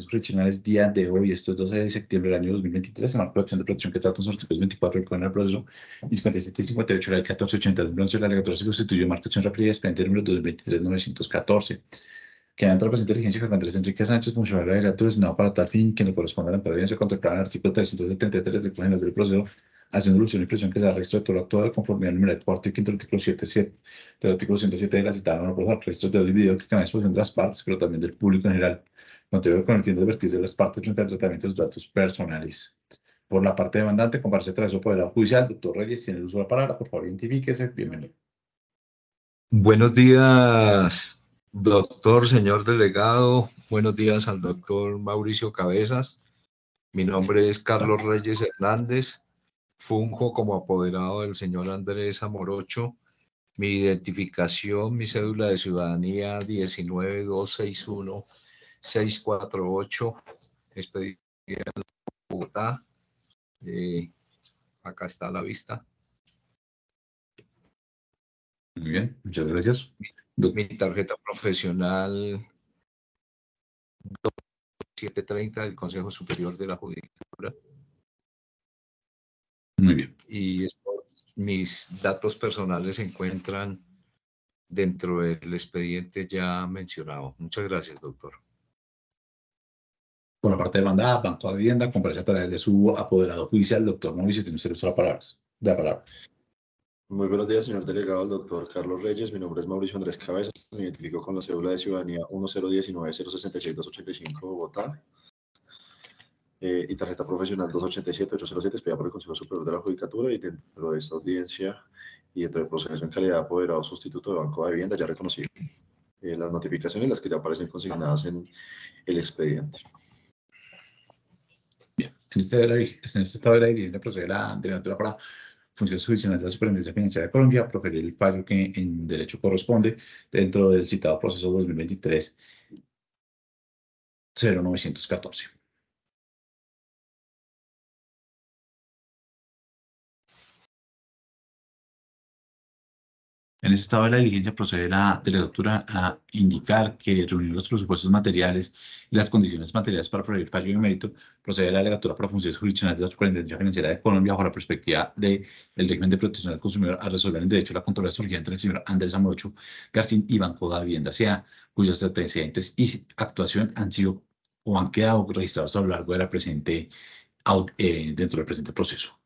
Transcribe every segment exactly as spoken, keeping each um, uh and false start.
jurisdiccionales día de hoy, esto es doce de septiembre del año dos mil veintitrés, en marco de la acción de protección que trata los artículos veinticuatro del Código del Proceso y cincuenta y siete y cincuenta y ocho de la Ley catorce ochenta de la legislatura se constituyó marco de acción rápida y expediente número dos mil veintitrés novecientos catorce. Que ante la presente diligencia Jorge Andrés Enrique Sánchez, funcionario delegato designado para tal fin, que le corresponde a la audiencia contemplada en el artículo trescientos setenta y tres del Código General del Proceso, haciendo alusión y expresión que se da registro de todo lo actuado de conformidad al número cuarto y quinto del artículo setenta y siete del artículo ciento siete de la citada norma procesal, registros de audio y video que quedan a disposición de las partes, pero también del público en general, contribuye con el fin de advertir de las partes frente al tratamiento de los datos personales. Por la parte demandante, comparece tras su apoderado judicial, doctor Reyes, tiene el uso de la palabra, por favor, identifíquese, bienvenido. Buenos días, doctor, señor delegado. Buenos días al doctor Mauricio Cabezas. Mi nombre es Carlos Reyes Hernández. Funjo como apoderado del señor Andrés Amorocho. Mi identificación, mi cédula de ciudadanía diecinueve dos seis uno seis cuatro ocho, expedida en Bogotá. Eh, acá está a la vista. Muy bien, muchas gracias. Mi tarjeta profesional setecientos treinta del Consejo Superior de la Judicatura. Muy bien. Y esto, mis datos personales se encuentran dentro del expediente ya mencionado. Muchas gracias, doctor. Por la parte demandada, Banco de Vivienda, comparece a través de su apoderado judicial, doctor Mauricio, tiene usted la palabra. De la palabra. Muy buenos días, señor delegado, el doctor Carlos Reyes. Mi nombre es Mauricio Andrés Cabezas. Me identifico con la cédula de ciudadanía uno cero uno nueve cero seis seis dos ocho cinco, Bogotá. Eh, y tarjeta profesional dos ocho siete ocho cero siete, expedida por el Consejo Superior de la Judicatura. Y dentro de esta audiencia y dentro del proceso en calidad de apoderado sustituto de Banco de Vivienda, ya reconocí eh, las notificaciones, las que ya aparecen consignadas en el expediente. Bien, en este, en este estado de la diligencia procede la delegatura para funciones jurisdiccionales de la Superintendencia Financiera de Colombia, proferir el fallo que en derecho corresponde dentro del citado proceso dos mil veintitrés cero novecientos catorce. En este estado de la diligencia procede la delegatura a indicar que reunir los presupuestos materiales y las condiciones materiales para proveer fallo de mérito, procede la delegatura para funciones jurisdiccionales de la Superintendencia Financiera de Colombia bajo la perspectiva del régimen de protección del consumidor a resolver el derecho a la controversia surgida entre el señor Andrés Amorocho Garcín y Banco de Vivienda S A, cuyos antecedentes y actuación han sido o han quedado registrados a lo largo de la presente, eh, dentro del presente proceso.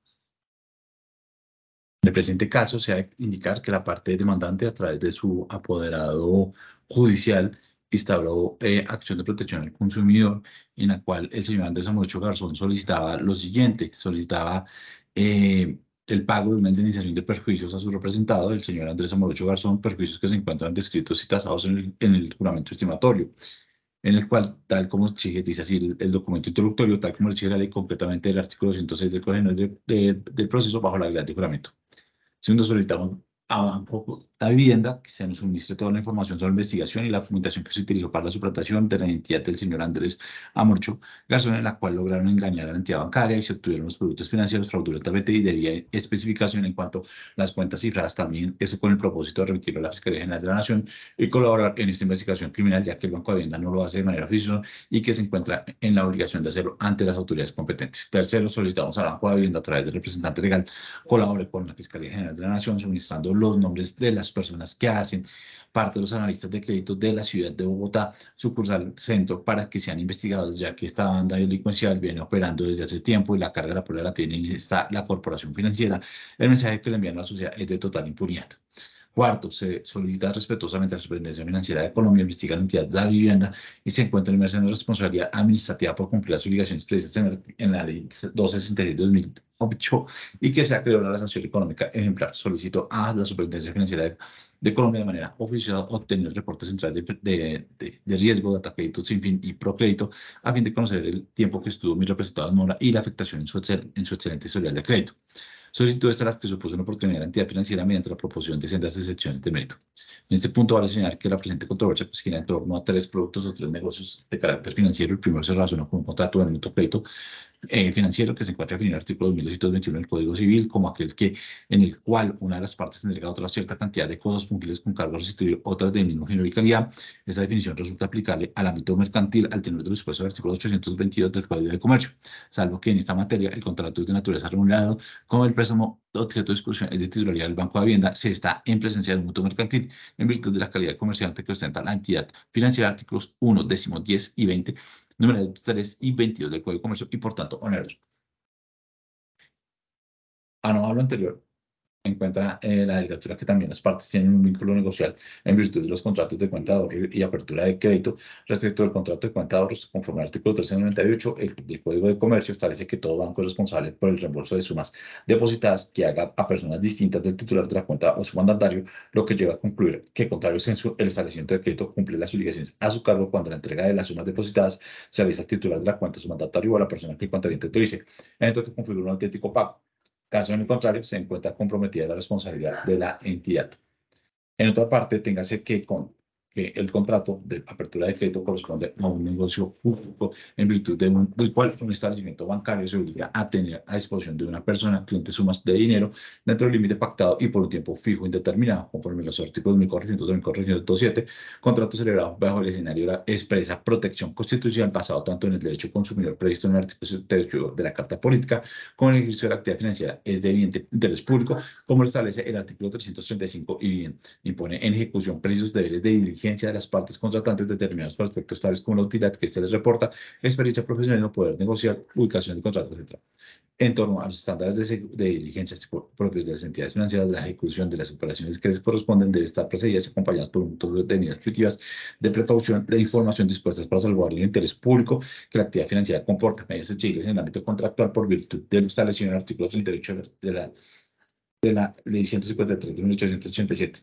En el presente caso, se ha de indicar que la parte demandante, a través de su apoderado judicial, instauró eh, acción de protección al consumidor, en la cual el señor Andrés Amorocho Garzón solicitaba lo siguiente: solicitaba eh, el pago de una indemnización de perjuicios a su representado, el señor Andrés Amorocho Garzón, perjuicios que se encuentran descritos y tasados en el, en el juramento estimatorio, en el cual, tal como exige, dice así el, el documento introductorio, tal como exige la ley, completamente del artículo ciento seis del Código General de, de, del Proceso, bajo la realidad de juramento. Segundo, solicitamos a Banco de Vivienda que se nos suministre toda la información sobre la investigación y la documentación que se utilizó para la suplantación de la identidad del señor Andrés Amorcho Garzón, en la cual lograron engañar a la entidad bancaria y se obtuvieron los productos financieros fraudulentamente y debía especificación en cuanto a las cuentas cifradas, también eso con el propósito de remitirlo a la Fiscalía General de la Nación y colaborar en esta investigación criminal, ya que el Banco de Vivienda no lo hace de manera oficiosa y que se encuentra en la obligación de hacerlo ante las autoridades competentes. Tercero, solicitamos al Banco de Vivienda, a través del representante legal, colabore con la Fiscalía General de la Nación, suministrando los nombres de las personas que hacen parte de los analistas de créditos de la ciudad de Bogotá, sucursal centro, para que sean investigados, ya que esta banda delincuencial viene operando desde hace tiempo y la carga de la prueba la tiene está la corporación financiera. El mensaje que le envían a la sociedad es de total impunidad. Cuarto, se solicita respetuosamente a la Superintendencia Financiera de Colombia investigar la entidad de la vivienda y se encuentra inmersa en la responsabilidad administrativa por cumplir las obligaciones previstas en, en la Ley doscientos sesenta y seis de dos mil ocho y que se acreedora a la sanción económica ejemplar. Solicito a la Superintendencia Financiera de, de Colombia de manera oficiosa obtener reportes centrales de, de, de, de riesgo, data crédito sin fin y procrédito, a fin de conocer el tiempo que estuvo mi representado en mora y la afectación en su, en su excelente historial de crédito. Solicitud esta la que supuso una oportunidad de la entidad financiera mediante la proposición de sendas excepciones de mérito. En este punto vale señalar que la presente controversia pues, gira en torno a tres productos o tres negocios de carácter financiero. El primero se relaciona con un contrato de mutuo crédito eh, financiero que se encuentra definido en el artículo dos mil doscientos veintiuno del Código Civil como aquel que, en el cual una de las partes entrega otra cierta cantidad de cosas fungibles con cargo a restituir otras del mismo género y calidad. Esta definición resulta aplicable al ámbito mercantil al tenor de los dispuestos del artículo ochocientos veintidós del Código de Comercio, salvo que en esta materia el contrato es de naturaleza remunerado, como el préstamo objeto de discusión es de titularidad del Banco de Hacienda, se está en presencia del mutuo mercantil en virtud de la calidad de comerciante que ostenta la entidad financiera, artículos uno, décimo, diez y veinte, números tres y veintidós del Código de Comercio y por tanto oneroso. A no a lo anterior, encuentra eh, la delegatura que también las partes tienen un vínculo negocial en virtud de los contratos de cuenta de ahorro y apertura de crédito. Respecto al contrato de cuenta de ahorros, conforme al artículo trescientos noventa y ocho el, del Código de Comercio, establece que todo banco es responsable por el reembolso de sumas depositadas que haga a personas distintas del titular de la cuenta o su mandatario, lo que lleva a concluir que, contrario censo, el establecimiento de crédito cumple las obligaciones a su cargo cuando la entrega de las sumas depositadas se realiza al titular de la cuenta, su mandatario o a la persona que el cuentaviente autorice, en que configura un auténtico pago. Caso en el contrario, se encuentra comprometida la responsabilidad de la entidad. En otra parte, téngase que, con, que el contrato de apertura de crédito corresponde a un negocio público en virtud de un, del cual un establecimiento bancario se obliga a tener a disposición de una persona cliente sumas de dinero dentro del límite pactado y por un tiempo fijo indeterminado, conforme a los artículos mil cuatrocientos y mil cuatrocientos veintisiete, contrato celebrado bajo el escenario de la expresa protección constitucional basado tanto en el derecho consumidor previsto en el artículo setenta y ocho de la Carta Política como en el ejercicio de la actividad financiera es de evidente interés público, como lo establece el artículo trescientos treinta y cinco y bien impone en ejecución precisos deberes de diligencia de las partes contratantes determinados por aspectos tales como la utilidad que éste les reporta, experiencia profesional, poder negociar, ubicación de contratos, etcétera. En torno a los estándares de, de diligencia propios de las entidades financieras, la ejecución de las operaciones que les corresponden debe estar precedidas y acompañadas por un todo de medidas positivas de precaución, de información dispuestas para salvaguardar el interés público que la actividad financiera comporta, medidas exigibles en el ámbito contractual por virtud de lo establecido en el artículo treinta y ocho de la, de la Ley ciento cincuenta y tres de mil ochocientos ochenta y siete.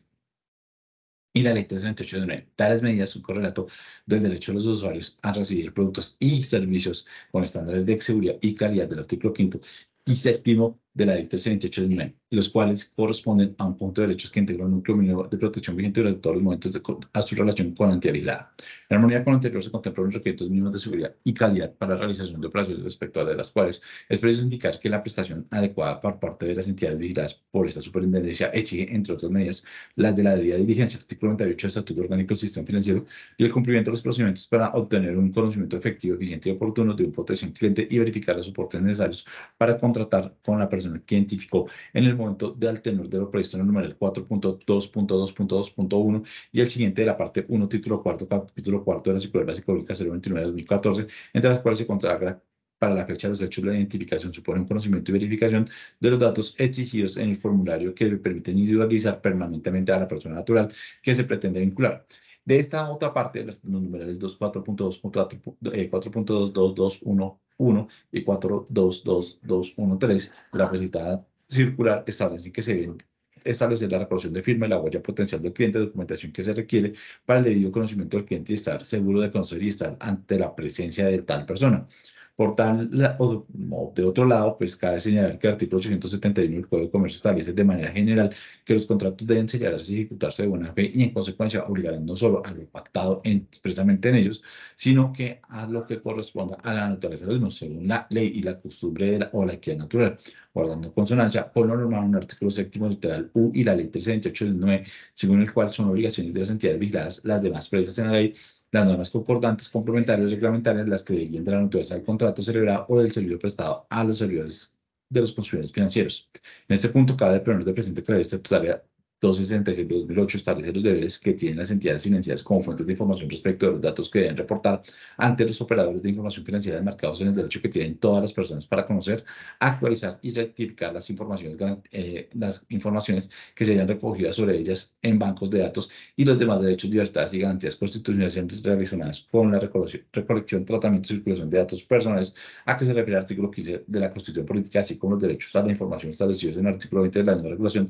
Y la ley trescientos treinta y ocho de nueve. Tales medidas son correlato del derecho de los usuarios a recibir productos y servicios con estándares de seguridad y calidad del artículo quinto y séptimo de la ley trescientos treinta y ocho de nueve, los cuales corresponden a un conjunto de derechos que integra un núcleo mínimo de protección vigente durante todos los momentos de, a su relación con la entidad vigilada. En armonía con lo anterior se contemplan los requisitos mínimos de seguridad y calidad para la realización de operaciones respecto a de las cuales es preciso indicar que la prestación adecuada por parte de las entidades vigiladas por esta superintendencia exige, entre otras medidas, las de la debida diligencia, artículo noventa y ocho del Estatuto Orgánico del Sistema Financiero, y el cumplimiento de los procedimientos para obtener un conocimiento efectivo, eficiente y oportuno de un potencial cliente y verificar los soportes necesarios para contratar con la persona que identificó en el momento del tenor de lo previsto en el numeral cuatro punto dos punto dos punto dos punto uno y el siguiente de la parte uno, título cuarto, capítulo cuarto de la Circular Básica Pública cero veintinueve de dos mil catorce, entre las cuales se consagra para la fecha de los hechos de la identificación supone un conocimiento y verificación de los datos exigidos en el formulario que le permiten individualizar permanentemente a la persona natural que se pretende vincular. De esta otra parte, los numerales cuatro punto dos punto cuatro punto dos punto dos punto dos punto uno y cuatro punto dos punto dos punto dos punto tres de la presentada circular establecen que se deben establecer la reproducción de firma y la huella potencial del cliente, documentación que se requiere para el debido conocimiento del cliente y estar seguro de conocer y estar ante la presencia de tal persona. Por tal, la, o, de otro lado, pues cabe señalar que el artículo ochocientos setenta y uno del Código de Comercio establece de manera general que los contratos deben señalarse y ejecutarse de buena fe y en consecuencia obligarán no solo a lo pactado en, expresamente en ellos, sino que a lo que corresponda a la naturaleza de los mismos, según la ley y la costumbre de la, o la equidad natural, guardando consonancia con lo normal en el artículo séptimo literal U y la ley trescientos veintiocho del nueve, según el cual son obligaciones de las entidades vigiladas las demás previstas en la ley, las normas concordantes, complementarias y reglamentarias, las que deriven de la naturaleza del contrato celebrado o del servicio prestado a los servidores de los consumidores financieros. En este punto, cabe poner de presente que la ley estatutaria doscientos sesenta y seis de dos mil ocho establece los deberes que tienen las entidades financieras como fuentes de información respecto de los datos que deben reportar ante los operadores de información financiera enmarcados en el derecho que tienen todas las personas para conocer, actualizar y rectificar las informaciones, eh, las informaciones que se hayan recogido sobre ellas en bancos de datos y los demás derechos, libertades y garantías constitucionales relacionadas con la recolección, tratamiento y circulación de datos personales, a que se refiere el artículo quince de la Constitución Política, así como los derechos a la información establecidos en el artículo veinte de la nueva regulación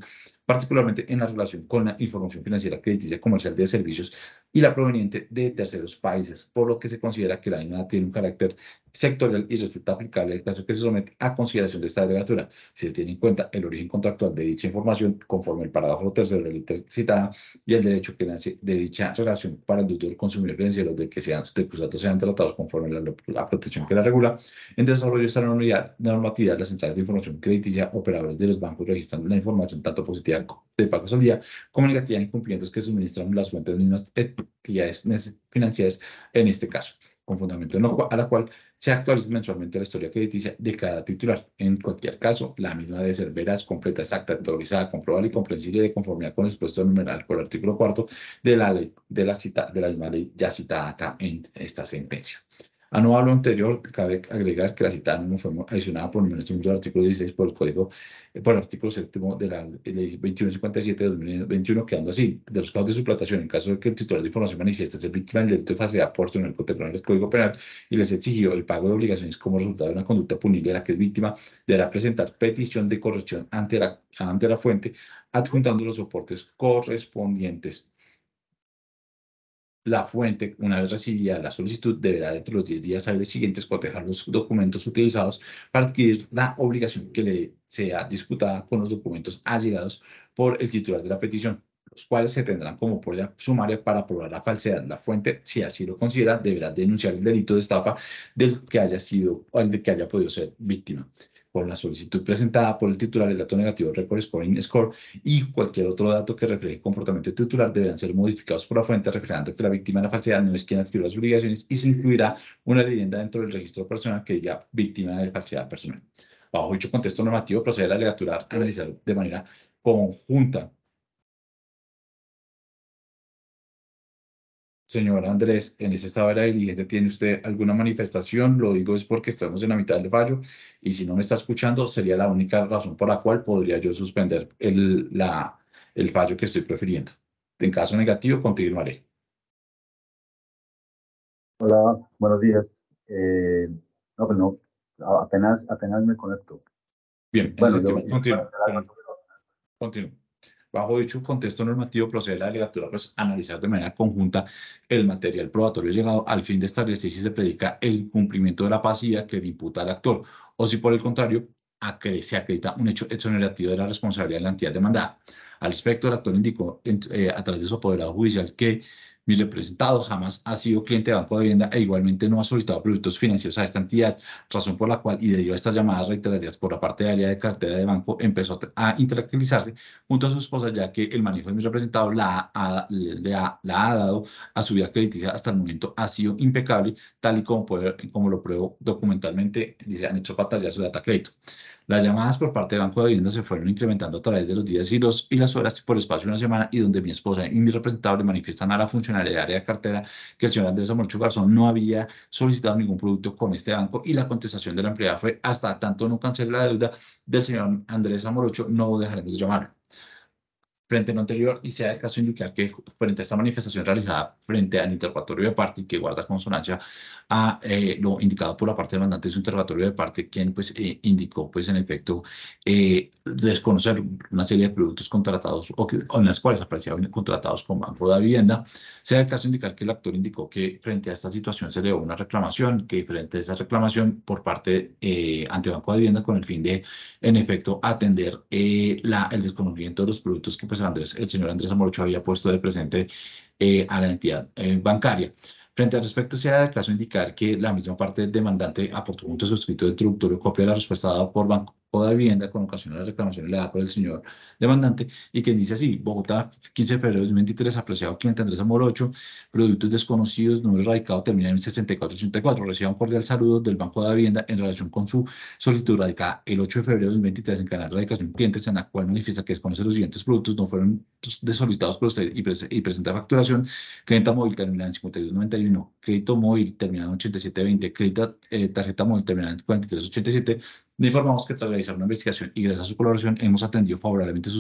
particularmente en la relación con la información financiera crediticia comercial de servicios y la proveniente de terceros países, por lo que se considera que la misma tiene un carácter sectorial y resulta aplicable en el caso que se somete a consideración de esta delegatura. Si se tiene en cuenta el origen contractual de dicha información, conforme el parágrafo tercero de la ley citada, y el derecho que nace de dicha relación para el deudor consumidor financiero de que sean de que los datos sean tratados conforme a la, la protección que la regula. En desarrollo de esta normatividad, normatividad, las centrales de información crediticia operadores de los bancos registran la información tanto positiva de pagos al día como negativa de incumplimientos que suministran las fuentes mismas entidades financieras en este caso, con fundamento en lo cual, a la cual se actualiza mensualmente la historia crediticia de cada titular. En cualquier caso, la misma debe ser veraz, completa, exacta, actualizada, comprobable y comprensible de conformidad con el expuesto numeral por el artículo cuarto de la ley de la, cita, de la misma ley ya citada acá en esta sentencia. A no hablo anterior, cabe agregar que la citada norma fue adicionada por el número segundo del artículo dieciséis por el Código, eh, por el artículo séptimo de la Ley veintiuno cincuenta y siete de dos mil veintiuno, quedando así, de los casos de suplantación, en caso de que el titular de información manifieste ser víctima del delito de falsedad por tener contemplado en el Código Penal y les exigió el pago de obligaciones como resultado de una conducta punible a la que es víctima, deberá presentar petición de corrección ante la, ante la fuente, adjuntando los soportes correspondientes. La fuente, una vez recibida la solicitud, deberá dentro de los diez días hábiles siguientes cotejar los documentos utilizados para adquirir la obligación que le sea disputada con los documentos allegados por el titular de la petición, los cuales se tendrán como prueba sumaria para probar la falsedad. La fuente, si así lo considera, deberá denunciar el delito de estafa del que haya sido o del que haya podido ser víctima. Con la solicitud presentada por el titular, el dato negativo Record Scoring Score y cualquier otro dato que refleje comportamiento del titular deberán ser modificados por la fuente, reflejando que la víctima de la falsedad no es quien adquirió las obligaciones, y se incluirá una leyenda dentro del registro personal que diga víctima de falsedad personal. Bajo dicho contexto normativo, procede la legatura a analizar de manera conjunta. Señor Andrés, en ese estado de la diligencia, ¿tiene usted alguna manifestación? Lo digo es porque estamos en la mitad del fallo y si no me está escuchando, sería la única razón por la cual podría yo suspender el, la, el fallo que estoy prefiriendo. En caso negativo, continuaré. Hola, buenos días. Eh, no, pues no, a- apenas, apenas me conecto. Bien, en Bueno, ese yo, sentido, yo para continúo. hacer algo con- sobre lo- continúo. Bajo dicho contexto normativo, procede la delegatura pues, a analizar de manera conjunta el material probatorio llegado al fin de establecer si se predica el cumplimiento de la pasividad que le imputa al actor, o si por el contrario acre- se acredita un hecho exonerativo de la responsabilidad de la entidad demandada. Al respecto, el actor indicó en- eh, a través de su apoderado judicial que mi representado jamás ha sido cliente de Banco de Vivienda e igualmente no ha solicitado productos financieros a esta entidad, razón por la cual, y debido a estas llamadas reiteradas por la parte de área de cartera de banco, empezó a intelectualizarse junto a su esposa, ya que el manejo de mi representado la ha, le ha, la ha dado a su vida crediticia hasta el momento ha sido impecable, tal y como, puede, como lo pruebo documentalmente, y se han hecho pantallas de data crédito. Las llamadas por parte del Banco de Vivienda se fueron incrementando a través de los días y, los, y las horas por espacio de una semana, y donde mi esposa y mi representado le manifiestan a la funcionaria de área de cartera que el señor Andrés Amorcho Garzón no había solicitado ningún producto con este banco, y la contestación de la empleada fue: hasta tanto no cancele la deuda del señor Andrés Amorocho, no dejaremos de llamar. Frente a lo anterior, y sea el caso indicar que frente a esta manifestación realizada frente al interrogatorio de parte y que guarda consonancia a eh, lo indicado por la parte demandante de su interrogatorio de parte, quien pues eh, indicó pues en efecto eh, desconocer una serie de productos contratados o, que, o en las cuales aparecían contratados con Banco de Vivienda, sea el caso indicar que el actor indicó que frente a esta situación se elevó una reclamación, que frente a esa reclamación por parte eh, ante Banco de Vivienda con el fin de en efecto atender eh, la, el desconocimiento de los productos que pues Andrés, el señor Andrés Amorocho había puesto de presente eh, a la entidad eh, bancaria. Frente al respecto, se da el caso indicar que la misma parte del demandante aportó junto a su escrito introductorio copia de la respuesta dada por Banco de Vivienda con ocasión de la reclamación elevada por el señor demandante, y que dice así: Bogotá, quince de febrero de dos mil veintitrés, apreciado cliente Andrés Amorocho, productos desconocidos, número radicado termina en sesenta y cuatro ochenta y cuatro, reciba un cordial saludo del Banco de Vivienda en relación con su solicitud radicada el ocho de febrero de dos mil veintitrés en canal de radicación clientes, en la cual manifiesta que desconoce los siguientes productos no fueron solicitados por usted y, pres y presenta facturación: crédito móvil terminada en cincuenta y dos noventa y uno, crédito móvil terminado en ochenta y siete veinte, crédito eh, tarjeta móvil terminada en cuarenta y tres ochenta y siete. Le informamos que tras realizar una investigación y gracias a su colaboración hemos atendido favorablemente su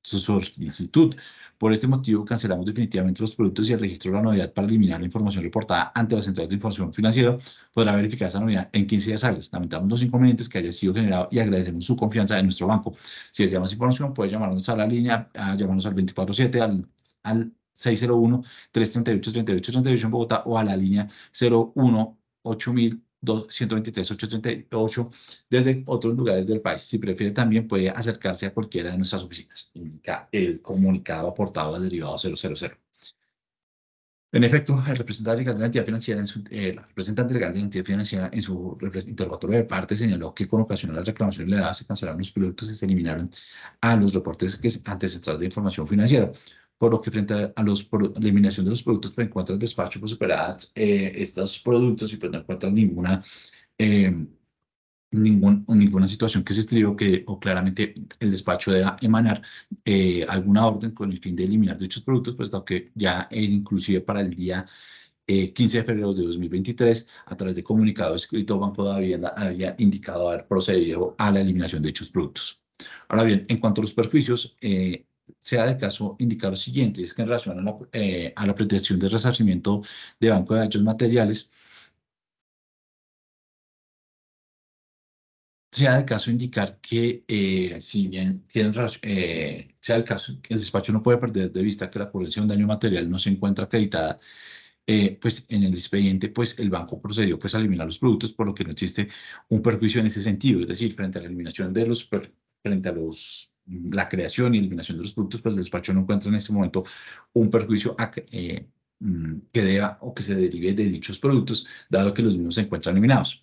su solicitud. Por este motivo, cancelamos definitivamente los productos y el registro de la novedad para eliminar la información reportada ante las centrales de información financiera. Podrá verificar esa novedad en quince días hábiles. Lamentamos los inconvenientes que haya sido generado y agradecemos su confianza en nuestro banco. Si desea más información, puede llamarnos a la línea, a llamarnos al veinticuatro siete, al, al seis cero uno, tres tres ocho, tres ocho tres ocho en Bogotá o a la línea cero uno ocho mil ciento veintitrés, ochocientos treinta y ocho desde otros lugares del país. Si prefiere, también puede acercarse a cualquiera de nuestras oficinas. Indica el comunicado aportado al derivado cero cero cero. En efecto, el representante legal de la entidad financiera, en su, eh, la representante legal de la entidad financiera, en su interrogatorio de parte, señaló que con ocasión de las reclamaciones legadas se cancelaron los productos y se eliminaron a los reportes que ante central de información financiera, por lo que frente a, a los, la eliminación de los productos que encuentra el despacho por superadas eh, estos productos y pues no encuentran ninguna eh, Ningún, ninguna situación que se escribió que o claramente el despacho deba emanar eh, alguna orden con el fin de eliminar dichos productos, pues dado que ya él inclusive para el día eh, quince de febrero de dos mil veintitrés, a través de comunicado escrito, Banco de la Vivienda había indicado haber procedido a la eliminación de dichos productos. Ahora bien, en cuanto a los perjuicios, eh, sea de caso indicar lo siguiente, es que en relación a la, eh, a la pretensión de resarcimiento de Banco de Daños Materiales, sea el caso indicar que, eh, si bien tienen razón, eh, sea el caso que el despacho no puede perder de vista que la ocurrencia de un daño material no se encuentra acreditada, eh, pues en el expediente, pues el banco procedió pues a eliminar los productos, por lo que no existe un perjuicio en ese sentido, es decir, frente a la eliminación de los, frente a los, la creación y eliminación de los productos, pues el despacho no encuentra en este momento un perjuicio a, eh, que deba o que se derive de dichos productos, dado que los mismos se encuentran eliminados.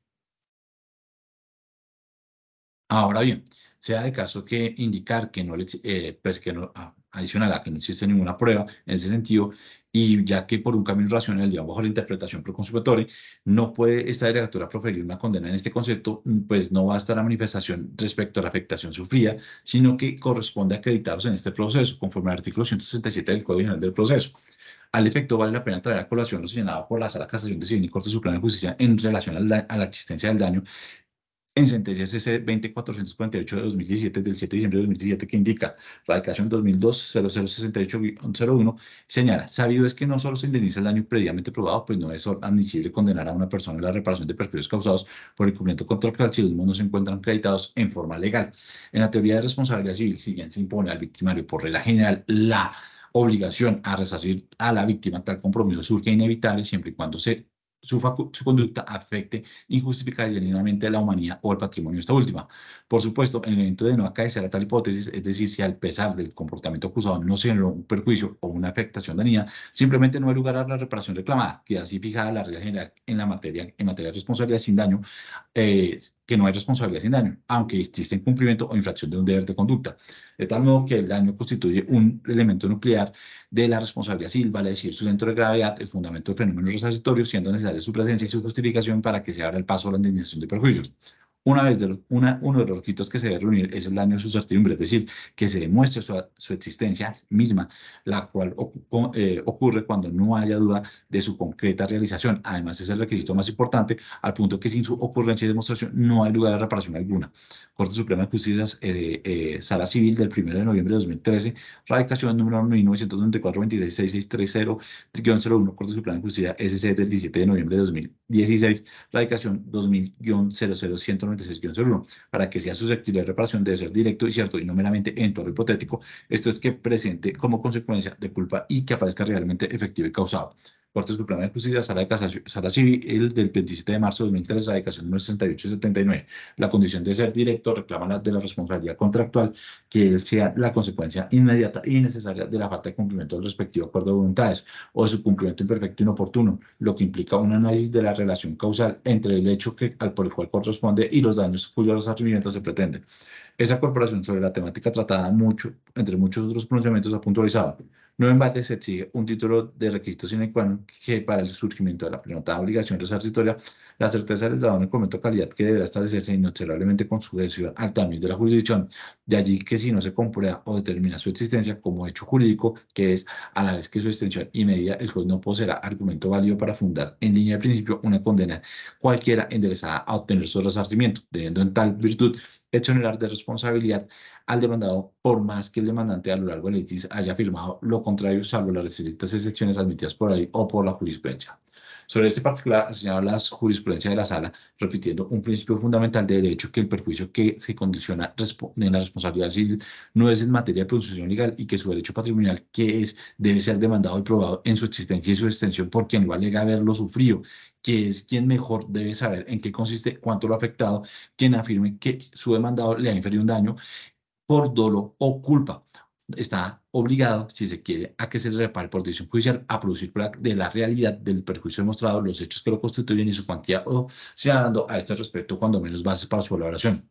Ahora bien, sea de caso que indicar que no, le, eh, pues que no, ah, adicional a que no existe ninguna prueba en ese sentido, y ya que por un camino racional, digamos, bajo la interpretación pro consumidor, no puede esta delegatura proferir una condena en este concepto, pues no basta la manifestación respecto a la afectación sufrida, sino que corresponde acreditarlos en este proceso, conforme al artículo ciento sesenta y siete del Código General del Proceso. Al efecto, vale la pena traer a colación lo señalado por la Sala de Casación de Civil y Corte Suprema de Justicia en relación al a la existencia del daño en sentencia C C veinte mil cuatrocientos cuarenta y ocho de dos mil diecisiete, del siete de diciembre de dos mil diecisiete, que indica radicación dos mil dos cero cero sesenta y ocho cero uno, señala, sabido es que no solo se indemniza el daño previamente probado, pues no es admisible condenar a una persona en la reparación de perjuicios causados por el cumplimiento contractual si los mismos no se encuentran acreditados en forma legal. En la teoría de responsabilidad civil, si bien se impone al victimario por regla general la obligación a resarcir a la víctima, tal compromiso surge inevitable siempre y cuando se su, su, conducta afecte injustificada y genuinamente a la humanidad o el patrimonio de esta última. Por supuesto, en el evento de no acaecer a tal hipótesis, es decir, si al pesar del comportamiento acusado no se generó un perjuicio o una afectación dañina, simplemente no hay lugar a la reparación reclamada, que así fijada la regla general en la materia, en materia de responsabilidad sin daño, eh, que no hay responsabilidad sin daño, aunque existe incumplimiento o infracción de un deber de conducta. De tal modo que el daño constituye un elemento nuclear de la responsabilidad civil, vale decir, su centro de gravedad, el fundamento del fenómeno resarcitorio, siendo necesaria su presencia y su justificación para que se abra el paso a la indemnización de perjuicios. Una vez de, una, uno de los requisitos que se debe reunir es el daño de su certidumbre, es decir, que se demuestre su, su existencia misma, la cual ocu eh, ocurre cuando no haya duda de su concreta realización. Además, es el requisito más importante, al punto que sin su ocurrencia y demostración no hay lugar a reparación alguna. Corte Suprema de Justicia, eh, eh, Sala Civil del primero de noviembre de dos mil trece, radicación número mil novecientos noventa y cuatro veintiséis seis seis tres cero guión cero uno, Corte Suprema de Justicia S C del diecisiete de noviembre de dos mil dieciséis, radicación dos mil cero cero ciento noventa y seis guión cero uno. Para que sea susceptible de reparación debe ser directo y cierto y no meramente eventual o hipotético, esto es que presente como consecuencia de culpa y que aparezca realmente efectivo y causado. Corte Suprema de Justicia, Sala de Casación, Sala Civil, el del veintisiete de marzo de dos mil tres, radicación número sesenta y ocho setenta y nueve. La condición de ser directo reclama la de la responsabilidad contractual, que él sea la consecuencia inmediata y necesaria de la falta de cumplimiento del respectivo acuerdo de voluntades o de su cumplimiento imperfecto e inoportuno, lo que implica un análisis de la relación causal entre el hecho que, al por el cual corresponde y los daños cuyo resarcimiento se pretende. Esa corporación, sobre la temática tratada mucho, entre muchos otros pronunciamientos, ha puntualizado: no en balde se exige un título de requisito sine qua non que para el surgimiento de la prenotada obligación resarcitoria, la certeza del dado en el convento de calidad que deberá establecerse inexorablemente con sujeción al tamiz de la jurisdicción, de allí que si no se comprueba o determina su existencia como hecho jurídico, que es a la vez que su extensión y medida, el juez no poseerá argumento válido para fundar en línea de principio una condena cualquiera enderezada a obtener su resarcimiento, teniendo en tal virtud exonerar de responsabilidad al demandado por más que el demandante a lo largo del litigio haya afirmado lo contrario, salvo las restrictas excepciones admitidas por la ley o por la jurisprudencia. Sobre este particular, señala la jurisprudencia de la Sala, repitiendo un principio fundamental de derecho, que el perjuicio que se condiciona en la responsabilidad civil no es en materia de presunción legal y que su derecho patrimonial, que es, debe ser demandado y probado en su existencia y su extensión por quien lo alega haberlo sufrido, que es quien mejor debe saber en qué consiste, cuánto lo ha afectado, quien afirme que su demandado le ha inferido un daño por dolo o culpa. Está obligado, si se quiere, a que se le repare por decisión judicial, a producir prueba de la realidad del perjuicio demostrado, los hechos que lo constituyen y su cuantía, o señalando a este respecto cuando menos bases para su valoración.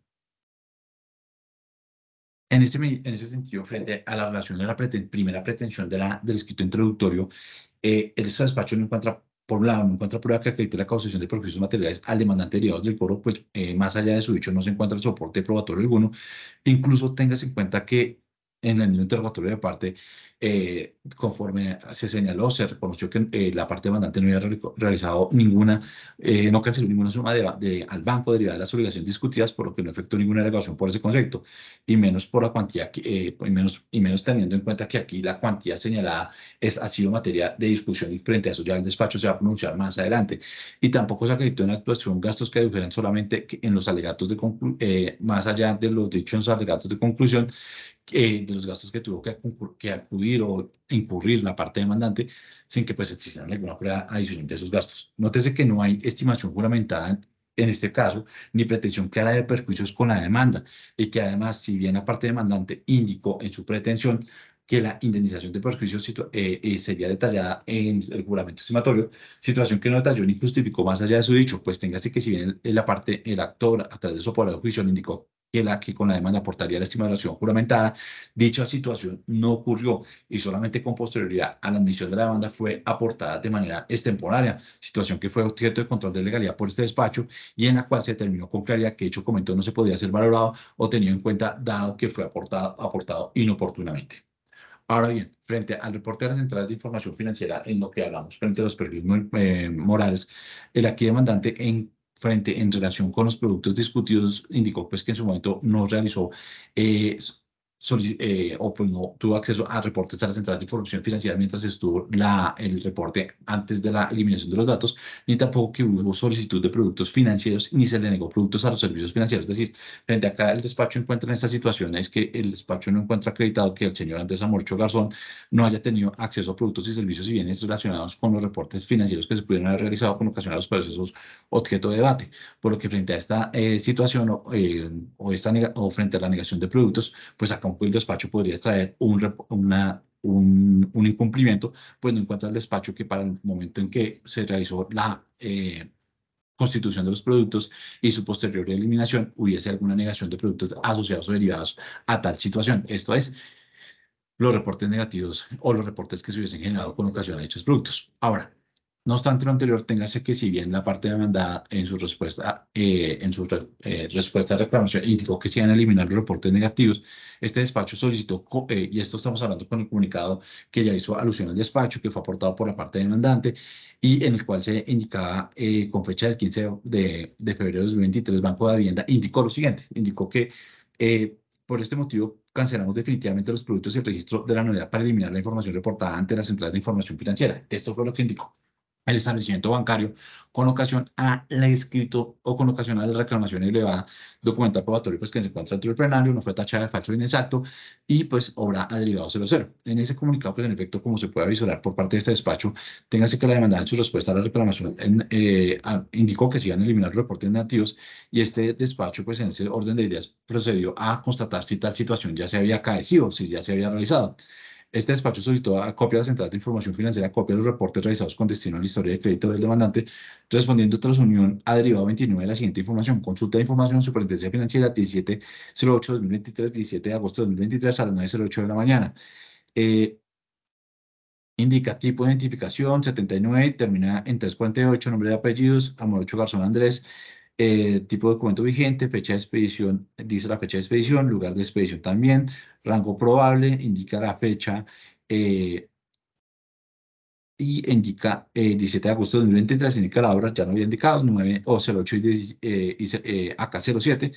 En este, en ese sentido, frente a la relación de la preten primera pretensión de la, del escrito introductorio, eh, el despacho no encuentra, por un lado, no encuentra prueba que acredite la causación de perjuicios materiales al demandante derivados del cobro, pues eh, más allá de su dicho no se encuentra el soporte probatorio alguno. Incluso tengas en cuenta que en el mismo interrogatorio de parte, eh, conforme se señaló, se reconoció que eh, la parte demandante no había realizado ninguna, eh, no canceló ninguna suma de, de, al banco derivada de las obligaciones discutidas, por lo que no efectuó ninguna alegación por ese concepto, y menos por la cuantía, que, eh, y, menos, y menos teniendo en cuenta que aquí la cuantía señalada es, ha sido materia de discusión y frente a eso ya el despacho se va a pronunciar más adelante. Y tampoco se acreditó en la actuación gastos que adujeran solamente en los alegatos de conclusión, eh, más allá de los dichos en los alegatos de conclusión, eh, de los gastos que tuvo que, que acudir o incurrir la parte demandante sin que pues existieran alguna prueba adicional de esos gastos. Nótese que no hay estimación juramentada en este caso, ni pretensión clara de perjuicios con la demanda, y que además, si bien la parte demandante indicó en su pretensión que la indemnización de perjuicios eh, eh, sería detallada en el juramento estimatorio, situación que no detalló ni justificó más allá de su dicho, pues téngase que si bien la parte, el actor, a través de su apoderado juicio, le indicó que, la, que con la demanda aportaría la estimación juramentada, dicha situación no ocurrió y solamente con posterioridad a la admisión de la demanda fue aportada de manera extemporánea, situación que fue objeto de control de legalidad por este despacho y en la cual se determinó con claridad que dicho comento no se podía ser valorado o tenido en cuenta dado que fue aportado, aportado inoportunamente. Ahora bien, frente al reporte de las entradas de información financiera, en lo que hablamos frente a los perjuicios eh, morales, el aquí demandante en frente en relación con los productos discutidos indicó pues que en su momento no realizó eh, eh, o pues no tuvo acceso a reportes a las entradas de información financiera mientras estuvo la, el reporte antes de la eliminación de los datos, ni tampoco que hubo solicitud de productos financieros ni se le negó productos a los servicios financieros. Es decir, frente a acá el despacho encuentra en esta situación es que el despacho no encuentra acreditado que el señor Andrés Amorcho Garzón no haya tenido acceso a productos y servicios y bienes relacionados con los reportes financieros que se pudieran haber realizado con ocasión a los procesos objeto de debate. Por lo que frente a esta eh, situación eh, o, esta o frente a la negación de productos, pues acá el despacho podría extraer un, una, un, un incumplimiento, pues no encuentra el despacho que para el momento en que se realizó la eh, constitución de los productos y su posterior eliminación hubiese alguna negación de productos asociados o derivados a tal situación. Esto es, los reportes negativos o los reportes que se hubiesen generado con ocasión a dichos productos. Ahora, no obstante lo anterior, téngase que si bien la parte demandada en su respuesta, eh, en su re, eh, respuesta a reclamación indicó que se iban a eliminar los reportes negativos, este despacho solicitó, eh, y esto estamos hablando con el comunicado que ya hizo alusión al despacho, que fue aportado por la parte demandante, y en el cual se indicaba eh, con fecha del quince de, de febrero de dos mil veintitrés, Banco de Hacienda indicó lo siguiente, indicó que eh, por este motivo, cancelamos definitivamente los productos y el registro de la novedad para eliminar la información reportada ante las centrales de información financiera. Esto fue lo que indicó el establecimiento bancario con ocasión al escrito o con ocasión a la reclamación elevada documental probatorio pues que se encuentra dentro del plenario, no fue tachada de falso o inexacto y pues obra a derivado cero cero. En ese comunicado, pues en efecto, como se puede visualizar por parte de este despacho, téngase que la demandada en su respuesta a la reclamación en, eh, a, indicó que se iban a eliminar los reportes negativos y este despacho pues en ese orden de ideas procedió a constatar si tal situación ya se había acaecido, si ya se había realizado. Este despacho solicitó a copia de las entradas de información financiera, copia de los reportes realizados con destino a la historia de crédito del demandante, respondiendo tras unión a derivado veintinueve de la siguiente información. Consulta de información, Superintendencia Financiera, diecisiete cero ocho dos mil veintitrés, diecisiete de agosto de dos mil veintitrés a las nueve cero ocho de la mañana. Eh, indica tipo de identificación, setenta y nueve, termina en trescientos cuarenta y ocho, nombre de apellidos, Amorocho Garzón Andrés, eh, tipo de documento vigente, fecha de expedición, dice la fecha de expedición, lugar de expedición también, rango probable, indica la fecha eh, y indica eh, diecisiete de agosto de dos mil veintitrés, indica la hora, ya no había indicado, nueve o cero ocho y, diez, eh, y eh, acá cero siete,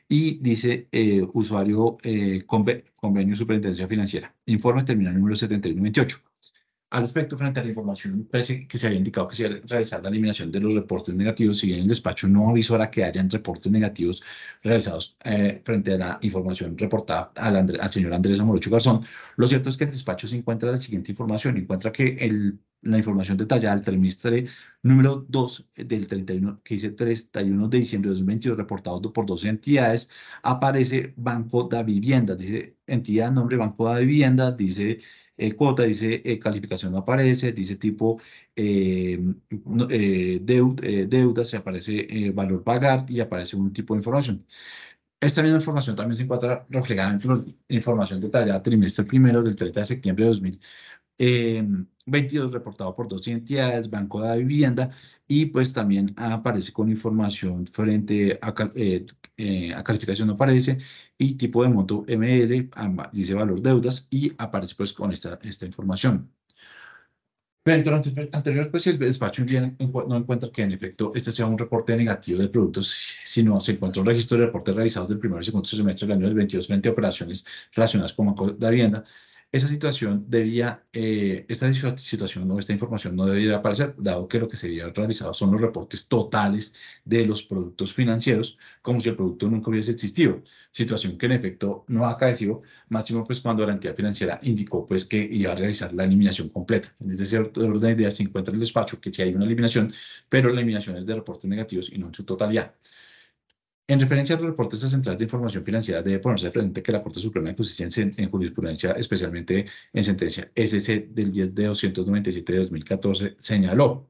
y dice eh, usuario eh, conve- convenio superintendencia financiera. Informe terminal número setenta y uno veintiocho. Al respecto, frente a la información parece que se había indicado que se iba a realizar la eliminación de los reportes negativos, si bien el despacho no avisora que hayan reportes negativos realizados eh, frente a la información reportada al, André- al señor Andrés Amorocho Garzón, lo cierto es que el despacho se encuentra la siguiente información, encuentra que el, la información detallada del trimestre número dos del treinta y uno, que dice treinta y uno de diciembre de dos mil veintidós, reportado por doce entidades, aparece Banco da Vivienda, dice entidad, nombre Banco da Vivienda, dice eh, cuota, dice eh, calificación no aparece, dice tipo eh, no- eh, deud- eh, deuda, se aparece eh, valor pagar y aparece un tipo de información. Esta misma información también se encuentra reflejada en la información detallada trimestre primero del treinta de septiembre de dos mil eh, veintidós, reportado por dos entidades, Banco de la Vivienda, y pues también aparece con información frente a, cal- eh, eh, a calificación no aparece, y tipo de monto M L, amba- dice valor deudas, y aparece pues con esta, esta información. Frente a lo ante- anterior, pues si el despacho bien encu- no encuentra que en efecto este sea un reporte negativo de productos, sino se encuentra un registro de reportes realizados del primer y segundo semestre del año del veintidós frente a operaciones relacionadas con Banco de Vivienda. Esa situación debía, eh, esta situa- situación o esta información no debería aparecer, dado que lo que se había realizado son los reportes totales de los productos financieros, como si el producto nunca hubiese existido, situación que en efecto no ha acaecido, máximo pues cuando la entidad financiera indicó pues que iba a realizar la eliminación completa. En ese cierto orden de ideas se encuentra el despacho que sí hay una eliminación, pero la eliminación es de reportes negativos y no en su totalidad. En referencia a los reportes centrales de información financiera, debe ponerse presente que la Corte Suprema de Justicia en, sen- en jurisprudencia, especialmente en sentencia S C del diez de doscientos noventa y siete de dos mil catorce, señaló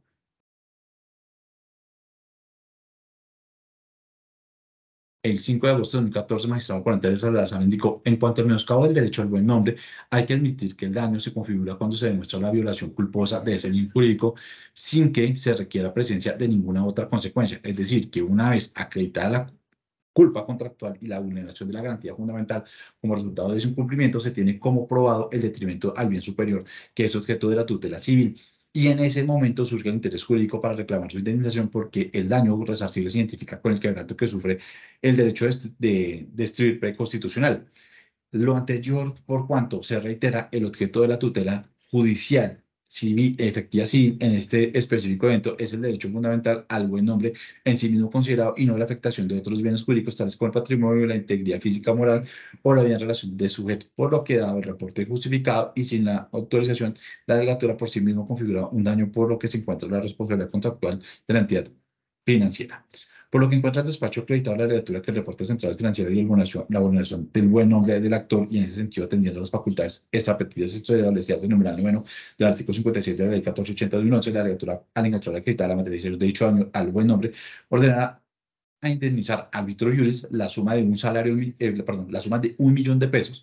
el cinco de agosto de dos mil catorce, magistrado cuarenta de Salazar indicó, en cuanto al menoscabo del derecho al buen nombre, hay que admitir que el daño se configura cuando se demuestra la violación culposa de ese bien jurídico sin que se requiera presencia de ninguna otra consecuencia. Es decir, que una vez acreditada la culpa contractual y la vulneración de la garantía fundamental como resultado de ese incumplimiento, se tiene como probado el detrimento al bien superior, que es objeto de la tutela civil. Y en ese momento surge el interés jurídico para reclamar su indemnización porque el daño resarcible se identifica con el quebranto que sufre el derecho de, de destruir preconstitucional. Lo anterior, por cuanto se reitera el objeto de la tutela judicial, civil, efectiva civil, en este específico evento, es el derecho fundamental al buen nombre en sí mismo considerado y no la afectación de otros bienes jurídicos, tales como el patrimonio, la integridad física, moral o la vida en relación de sujeto, por lo que dado el reporte justificado y sin la autorización, la delegatura por sí mismo configura un daño por lo que se encuentra la responsabilidad contractual de la entidad financiera. Por lo que encuentra el despacho acreditado la lectura que el reporte central financiero y el vulneración- la vulneración del buen nombre del actor y en ese sentido atendiendo a las facultades extrapetidas establecidas en el numeral noveno del artículo cincuenta y siete de la ley catorce ochenta de once, la lectura al encontrar acreditada la materia de dicho año al buen nombre, ordenará a indemnizar árbitro juris la suma de un salario, mi- eh, perdón, la suma de un millón de pesos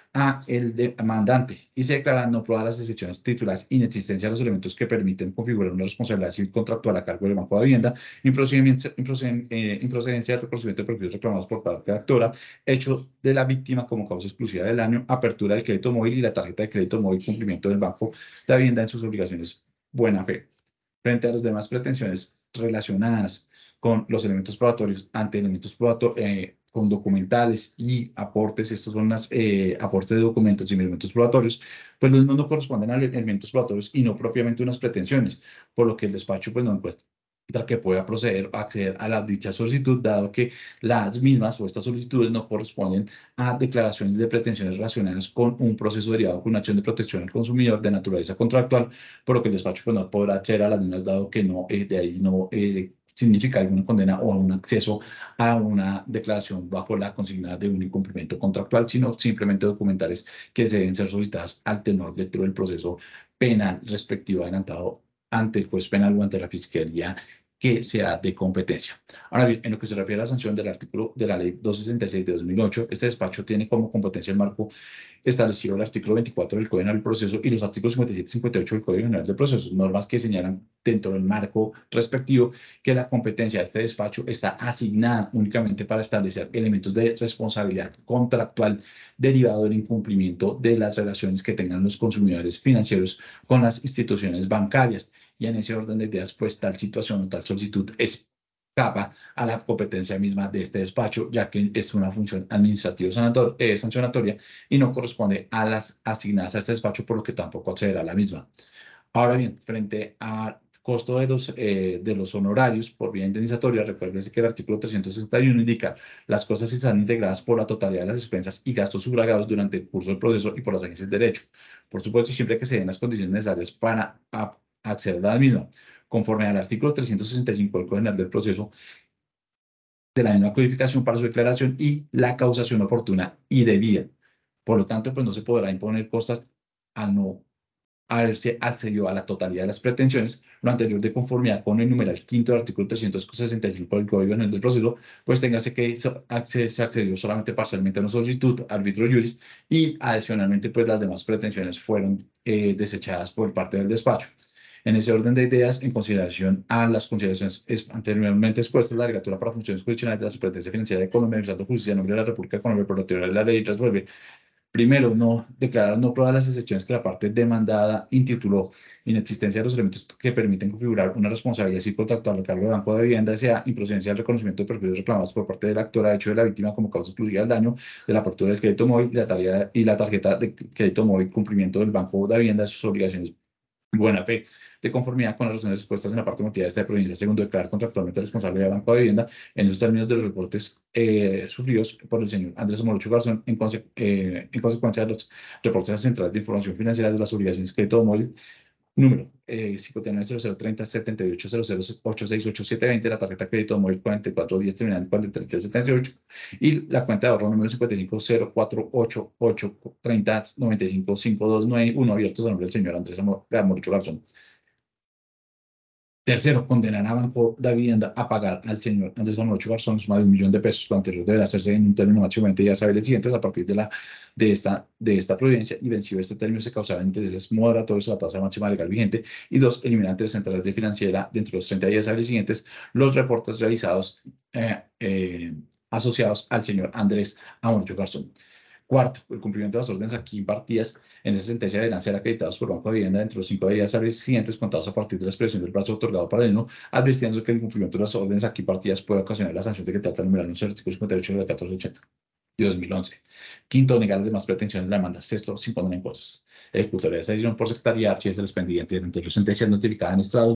a el demandante y se declaran no probadas las excepciones titulares, inexistencia de los elementos que permiten configurar una responsabilidad civil contractual a cargo del Banco de Vivienda, improcedimiento- improceden- eh, improcedencia del reconocimiento de perjuicios reclamados por parte de la actora, hecho de la víctima como causa exclusiva del daño, apertura del crédito móvil y la tarjeta de crédito móvil, cumplimiento del Banco de Vivienda en sus obligaciones buena fe. Frente a las demás pretensiones relacionadas con los elementos probatorios ante elementos probatorios, con documentales y aportes, estos son los eh, aportes de documentos y elementos probatorios, pues los mismos no corresponden a elementos probatorios y no propiamente unas pretensiones, por lo que el despacho pues no encuentra que pueda proceder a acceder a la dicha solicitud, dado que las mismas o estas solicitudes no corresponden a declaraciones de pretensiones relacionadas con un proceso derivado con una acción de protección al consumidor de naturaleza contractual, por lo que el despacho pues, no podrá acceder a las mismas, dado que no, eh, de ahí no eh, significa alguna condena o un acceso a una declaración bajo la consigna de un incumplimiento contractual, sino simplemente documentales que deben ser solicitadas al tenor dentro del proceso penal respectivo adelantado ante el juez penal o ante la Fiscalía que sea de competencia. Ahora bien, en lo que se refiere a la sanción del artículo de la Ley doscientos sesenta y seis de dos mil ocho, este despacho tiene como competencia el marco establecido el artículo veinticuatro del Código General del Proceso y los artículos cincuenta y siete y cincuenta y ocho del Código General del Proceso, normas que señalan dentro del marco respectivo que la competencia de este despacho está asignada únicamente para establecer elementos de responsabilidad contractual derivado del incumplimiento de las relaciones que tengan los consumidores financieros con las instituciones bancarias. Y en ese orden de ideas, pues tal situación o tal solicitud es capa a la competencia misma de este despacho, ya que es una función administrativa sanator- eh, sancionatoria y no corresponde a las asignadas a este despacho, por lo que tampoco accederá a la misma. Ahora bien, frente al costo de los, eh, de los honorarios por vía indemnizatoria, recuérdense que el artículo trescientos sesenta y uno indica las cosas están integradas por la totalidad de las expensas y gastos sufragados durante el curso del proceso y por las agencias de derecho. Por supuesto, siempre que se den las condiciones necesarias para a- acceder a la misma. Conforme al artículo trescientos sesenta y cinco del Código Penal del Proceso, de la misma codificación para su declaración y la causación oportuna y debida. Por lo tanto, pues no se podrá imponer costas al no haberse accedido a la totalidad de las pretensiones, lo anterior de conformidad con el numeral quinto del artículo trescientos sesenta y cinco del Código Penal del Proceso, pues téngase que se accedió solamente parcialmente a una solicitud, arbitrio juris, y adicionalmente, pues las demás pretensiones fueron eh, desechadas por parte del despacho. En ese orden de ideas, en consideración a las consideraciones anteriormente expuestas, la Delegatura para Funciones Jurisdiccionales de la Superintendencia Financiera de Colombia, Administrando Justicia en nombre de la República de Colombia, por lo que de la ley, resuelve. Primero, no declarar no probadas las excepciones que la parte demandada intituló: inexistencia de los elementos que permiten configurar una responsabilidad psicotractual al cargo de Banco de Vivienda, sea improcedencia del reconocimiento de perjuicios reclamados por parte de la actora, hecho de la víctima como causa exclusiva del daño de la apertura del crédito móvil y la, tarea, y la tarjeta de crédito móvil, cumplimiento del Banco de Vivienda de sus obligaciones buena fe, de conformidad con las razones expuestas en la parte motivada de esta provincia. Segundo, declarar contractualmente responsable del Banco de Vivienda en los términos de los reportes eh, sufridos por el señor Andrés Morocho Garzón en, conse eh, en consecuencia de los reportes centrales de información financiera de las obligaciones de crédito móvil, número eh, cinco nueve cero cero treinta setenta y ocho cero cero ocho seis ocho siete veinte, la tarjeta de crédito móvil cuarenta y cuatro diez terminal en cuarenta y tres setenta y ocho y la cuenta de ahorro número cincuenta y cinco cero cuatro ocho ocho treinta noventa y cinco cinco dos nueve uno, abiertos a nombre del señor Andrés Morocho Garzón. Tercero, condenar a Banco de Vivienda a pagar al señor Andrés Morocho Garzón suma de un millón de pesos. Lo anterior deberá hacerse en un término máximo de veinte días hábiles siguientes a partir de, la, de, esta, de esta providencia, y vencido este término se causarán intereses moderatorios a la tasa máxima legal vigente. Y dos, eliminar ante las centrales de financiera dentro de los treinta días hábiles siguientes los reportes realizados eh, eh, asociados al señor Andrés Morocho Garzón. Cuarto, el cumplimiento de las órdenes aquí impartidas en esa sentencia deberán ser acreditados por Banco de Vivienda dentro de los cinco días hábiles siguientes contados a partir de la expresión del plazo otorgado para el no, advirtiendo que el incumplimiento de las órdenes aquí impartidas puede ocasionar la sanción de que trata el numeral once del artículo cincuenta y ocho de la catorce ochenta de dos mil once. Quinto, negar las demás pretensiones de la demanda. Sexto, sin poner en cosas. Ejecutoría de esa decisión por secretaría, archivo del expediente dentro de las sentencias notificadas en estrado